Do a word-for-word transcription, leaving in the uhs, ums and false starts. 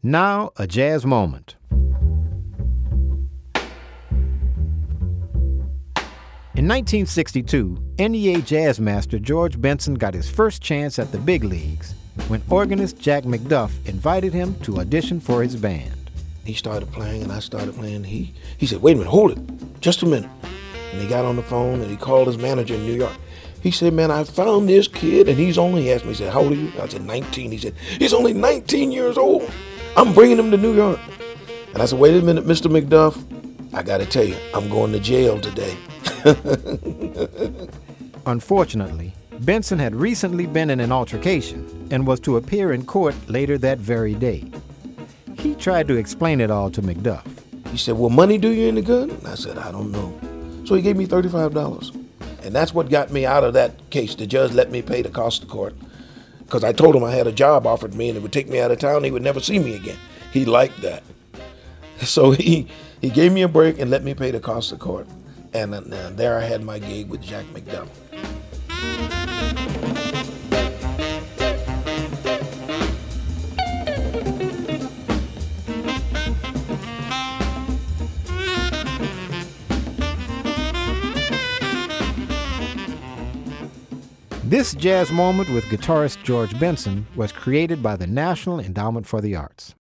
Now, a jazz moment. In nineteen sixty-two, N E A jazz master George Benson got his first chance at the big leagues when organist Jack McDuff invited him to audition for his band. He started playing and I started playing. He, he said, wait a minute, hold it, just a minute. And he got on the phone and he called his manager in New York. He said, man, I found this kid, and he's only, he asked me, he said, how old are you? I said, nineteen. He said, he's only nineteen years old. I'm bringing him to New York. And I said, wait a minute, Mister McDuff, I got to tell you, I'm going to jail today. Unfortunately, Benson had recently been in an altercation and was to appear in court later that very day. He tried to explain it all to McDuff. He said, will money do you any good? And I said, I don't know. So he gave me thirty-five dollars. And that's what got me out of that case. The judge let me pay the cost of court because I told him I had a job offered me and it would take me out of town. He would never see me again. He liked that. So he, he gave me a break and let me pay the cost of court. And, and there I had my gig with Jack McDuff. This jazz moment with guitarist George Benson was created by the National Endowment for the Arts.